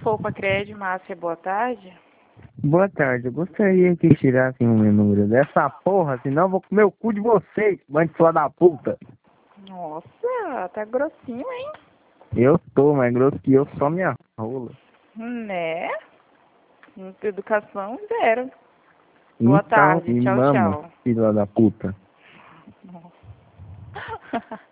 Polpa Cred, Márcia, boa tarde. Boa tarde, eu gostaria que tirassem o meu número dessa porra, senão eu vou comer o cu de vocês, bando de filha da puta. Nossa, tá grossinho, hein? Eu tô mais grosso que eu, só minha rola. Né? Educação zero. Boa Então, tarde, me tchau, mama, tchau. filha da puta. Nossa.